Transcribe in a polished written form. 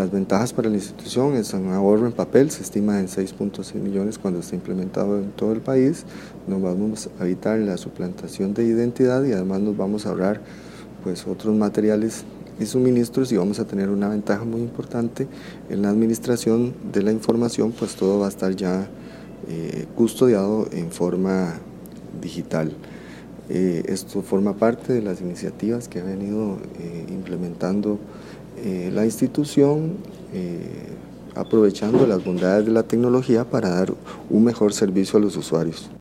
Las ventajas para la institución es un ahorro en papel, se estima en 6.6 millones cuando esté implementado en todo el país. Nos vamos a evitar la suplantación de identidad y además nos vamos a ahorrar pues otros materiales y suministros, y vamos a tener una ventaja muy importante en la administración de la información, pues todo va a estar ya custodiado en forma digital. Esto forma parte de las iniciativas que ha venido implementando la institución, aprovechando las bondades de la tecnología para dar un mejor servicio a los usuarios.